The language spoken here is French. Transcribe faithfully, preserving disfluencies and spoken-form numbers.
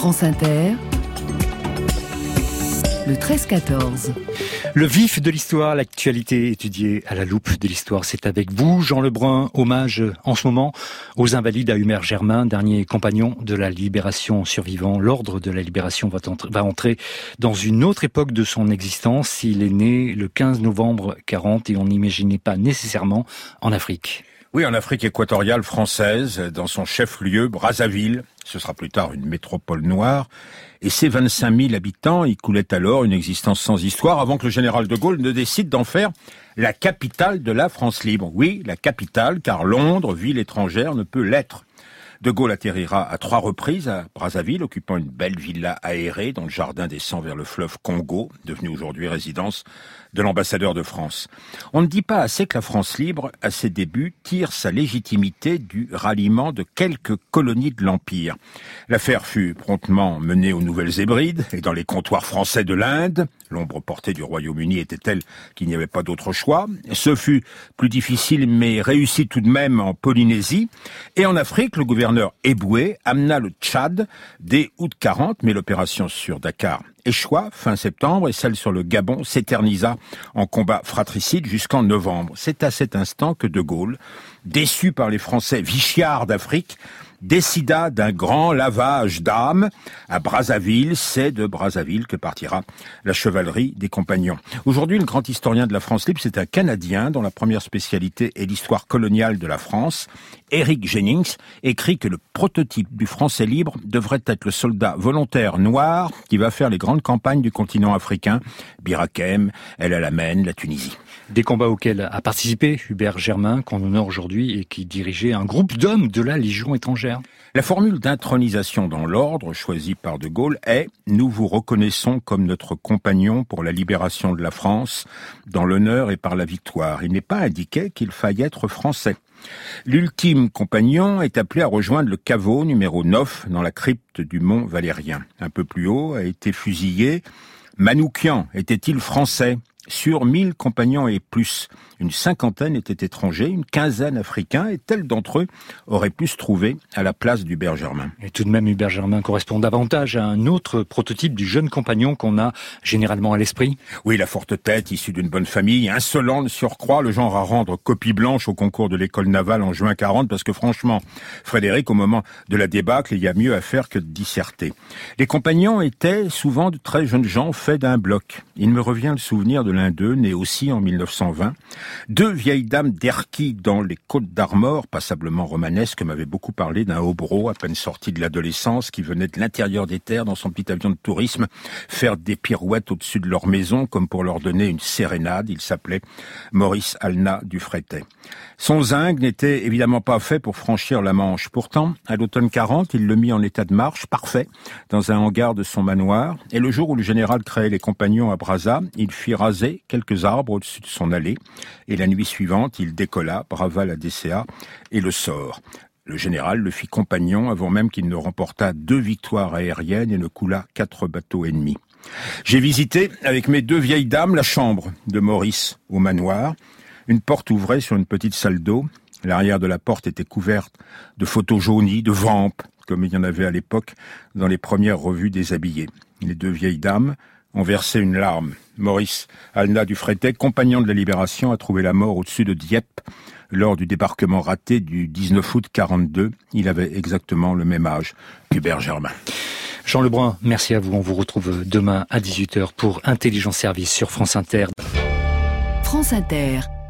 France Inter, le treize quatorze. Le vif de l'histoire, l'actualité étudiée à la loupe de l'histoire, c'est avec vous, Jean Lebrun. Hommage en ce moment aux invalides, à Hubert Germain, dernier compagnon de la Libération survivant. L'ordre de la Libération va, entrer, va entrer dans une autre époque de son existence. Il est né le quinze novembre quarante et on n'imaginait pas nécessairement en Afrique. Oui, en Afrique équatoriale française, dans son chef-lieu, Brazzaville. Ce sera plus tard une métropole noire. Et ses vingt-cinq mille habitants y coulaient alors une existence sans histoire avant que le général de Gaulle ne décide d'en faire la capitale de la France libre. Oui, la capitale, car Londres, ville étrangère, ne peut l'être. De Gaulle atterrira à trois reprises à Brazzaville, occupant une belle villa aérée dont le jardin descend vers le fleuve Congo, devenu aujourd'hui résidence de l'ambassadeur de France. On ne dit pas assez que la France libre, à ses débuts, tire sa légitimité du ralliement de quelques colonies de l'Empire. L'affaire fut promptement menée aux Nouvelles-Hébrides et dans les comptoirs français de l'Inde. L'ombre portée du Royaume-Uni était telle qu'il n'y avait pas d'autre choix. Ce fut plus difficile mais réussi tout de même en Polynésie. Et en Afrique, le gouverneur Eboué amena le Tchad dès août quarante, mais l'opération sur Dakar échoua fin septembre et celle sur le Gabon s'éternisa en combat fratricide jusqu'en novembre. C'est à cet instant que De Gaulle, déçu par les Français vichards d'Afrique, décida d'un grand lavage d'âme à Brazzaville. C'est de Brazzaville que partira la chevalerie des compagnons. Aujourd'hui, le grand historien de la France libre, c'est un Canadien dont la première spécialité est l'histoire coloniale de la France. Eric Jennings écrit que le prototype du Français libre devrait être le soldat volontaire noir qui va faire les grandes campagnes du continent africain, Bir Hakeim, El Alamein, la Tunisie. Des combats auxquels a participé Hubert Germain, qu'on honore aujourd'hui et qui dirigeait un groupe d'hommes de la Légion étrangère. La formule d'intronisation dans l'ordre choisie par De Gaulle est « Nous vous reconnaissons comme notre compagnon pour la libération de la France, dans l'honneur et par la victoire ». Il n'est pas indiqué qu'il faille être français. L'ultime compagnon est appelé à rejoindre le caveau numéro neuf dans la crypte du Mont Valérien. Un peu plus haut a été fusillé Manoukian. Était-il français ? Sur mille compagnons et plus, une cinquantaine étaient étrangers, une quinzaine africains, et tel d'entre eux auraient pu se trouver à la place d'Hubert Germain. Et tout de même, Hubert Germain correspond davantage à un autre prototype du jeune compagnon qu'on a généralement à l'esprit. Oui, la forte tête, issue d'une bonne famille, insolent de surcroît, le genre à rendre copie blanche au concours de l'école navale en juin quarante, parce que franchement, Frédéric, au moment de la débâcle, il y a mieux à faire que de disserter. Les compagnons étaient souvent de très jeunes gens faits d'un bloc. Il me revient le souvenir de l'un d'eux, né aussi en mille neuf cent vingt. Deux vieilles dames d'Erquy dans les Côtes d'Armor, passablement romanesques, m'avaient beaucoup parlé d'un hobereau à peine sorti de l'adolescence qui venait de l'intérieur des terres dans son petit avion de tourisme faire des pirouettes au-dessus de leur maison comme pour leur donner une sérénade. Il s'appelait Maurice Alna du Frétet. Son zinc n'était évidemment pas fait pour franchir la Manche. Pourtant, à l'automne quarante, il le mit en état de marche, parfait, dans un hangar de son manoir. Et le jour où le général créait les compagnons à Brazza, il fit raser quelques arbres au-dessus de son allée. Et la nuit suivante, il décolla, brava la D C A et le sort. Le général le fit compagnon avant même qu'il ne remportât deux victoires aériennes et ne coulât quatre bateaux ennemis. J'ai visité, avec mes deux vieilles dames, la chambre de Maurice au manoir. Une porte ouvrait sur une petite salle d'eau. L'arrière de la porte était couverte de photos jaunies, de vampes, comme il y en avait à l'époque dans les premières revues déshabillées. Les deux vieilles dames ont versé une larme. Maurice Alna du Frétet, compagnon de la Libération, a trouvé la mort au-dessus de Dieppe lors du débarquement raté du dix-neuf août quarante-deux. Il avait exactement le même âge qu'Hubert Germain. Jean Lebrun, merci à vous. On vous retrouve demain à dix-huit heures pour Intelligence Service sur France Inter. France Inter.